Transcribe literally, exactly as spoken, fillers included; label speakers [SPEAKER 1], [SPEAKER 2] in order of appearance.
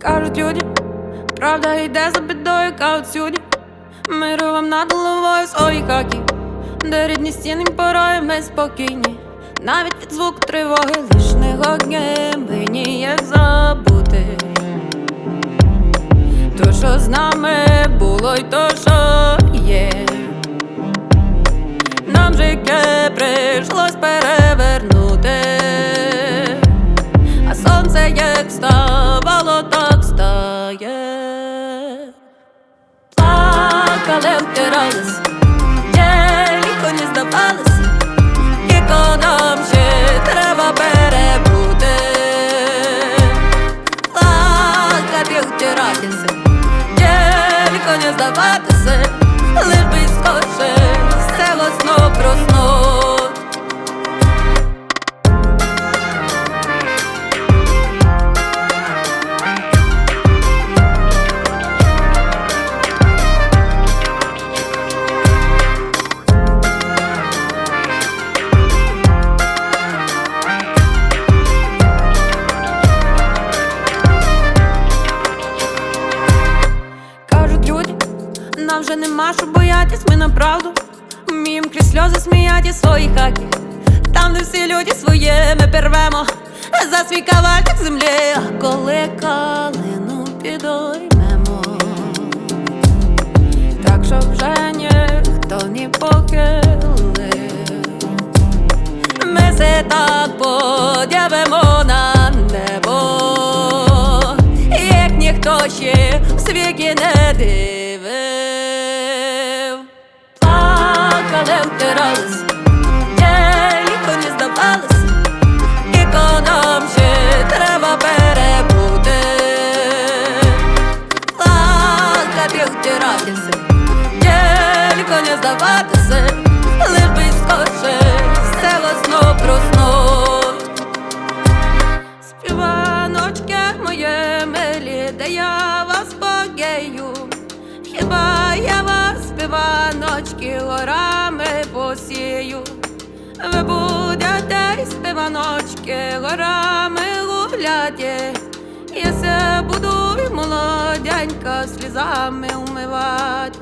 [SPEAKER 1] Кажуть люди, правда йде за бідою, кажуть сюди. Миру вам над головою свої хаки, де рідні стіни порою ми спокійні. Навіть від звуку тривоги лишних огнів ми ніяк забути то, що з нами було, й то, що є. Нам життя прийшлось перевернути, а сонце як вставало, так стає. Плакали, втирались, тільки не здавалися, тільки нам ще треба перебути. Плакати, втиратися, тільки не здаватися, лиш би скорше село знов проснуть. Нам вже нема що боятись, ми на правду вмієм крізь сльози сміяти свої хаки. Там, де всі люди своє ми первемо за свій кавальчик землі. А коли калину підоймемо, так що вже ніхто не похилив, ми се так подявимо на небо, як ніхто ще в світі не дивив. Плакали, втирались, тільки не здавалися, тільки нам ще треба перебути. Плакати, втиратися, тільки не здаватися, лиш би скорше село знов проснуть. Співаночки моє милі, де я вас погею, хіба я вас, співаночки, горами посію. Ви будете, співаночки, горами гуляти, я се буду, молоденька, слізами умивати.